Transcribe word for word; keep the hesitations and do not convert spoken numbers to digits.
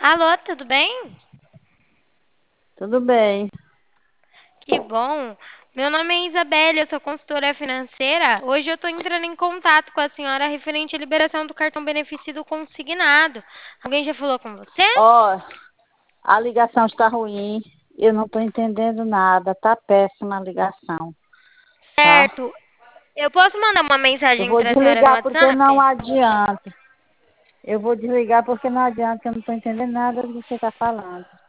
Alô, tudo bem? Tudo bem. Que bom. Meu nome é Isabelle, eu sou consultora financeira. Hoje eu estou entrando em contato com a senhora referente à liberação do cartão benefício do consignado. Alguém já falou com você? Ó, a ligação está ruim. Eu não estou entendendo nada. Tá péssima a ligação, tá? Certo. Eu posso mandar uma Eu mensagem vou para a senhora no desligar porque não WhatsApp? adianta. Eu vou desligar porque não adianta, que eu não estou entendendo nada do que você está falando.